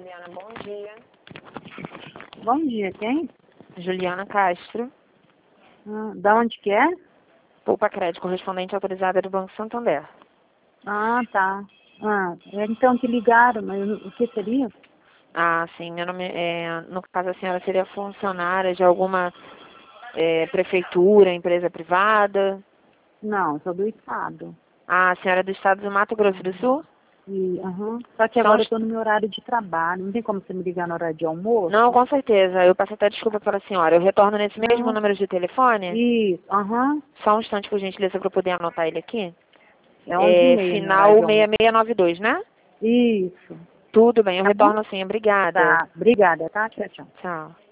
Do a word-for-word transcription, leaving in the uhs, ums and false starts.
Juliana, bom dia. Bom dia, quem? Juliana Castro, Ah, da onde que é? Poupa Crédito, correspondente autorizada do Banco Santander. Ah, tá. Ah, é, então que ligaram, mas o que seria? Ah, sim, meu nome é, no caso a senhora seria funcionária de alguma é, prefeitura, empresa privada? Não, sou do estado. Ah, a senhora é do estado do Mato Grosso do Sul? E, aham. Só que São agora eu os- estou no meu horário de trabalho. Não tem como você me ligar no horário de almoço? Não, com certeza. Eu peço até desculpa para a senhora. Eu retorno nesse mesmo Não. número de telefone? Isso, aham. Só um instante, por gentileza, para eu poder anotar ele aqui. É onze e É, meia meu final horário de seis almoço. seis nove dois, né? Isso. Tudo bem, eu Tá bom? retorno sim. Obrigada. Tá. Obrigada, tá? Tchau, tchau. Tchau.